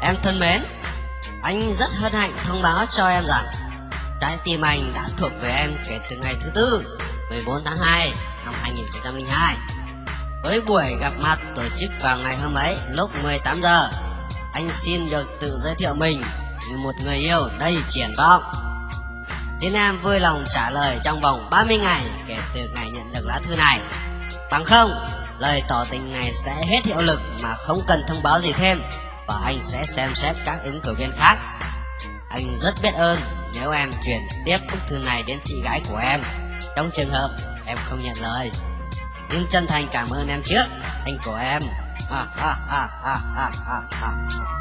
Em thân mến, anh rất hân hạnh thông báo cho em rằng trái tim anh đã thuộc về em kể từ ngày thứ tư 14 tháng 2 năm 2002. Với buổi gặp mặt tổ chức vào ngày hôm ấy lúc 18 giờ, anh xin được tự giới thiệu mình như một người yêu đầy triển vọng. Xin em vui lòng trả lời trong vòng 30 ngày kể từ ngày nhận được lá thư này. Bằng không, lời tỏ tình này sẽ hết hiệu lực mà không cần thông báo gì thêm, và anh sẽ xem xét các ứng cử viên khác. Anh rất biết ơn nếu em chuyển tiếp bức thư này đến chị gái của em trong trường hợp em không nhận lời. Nhưng chân thành cảm ơn em trước, anh của em.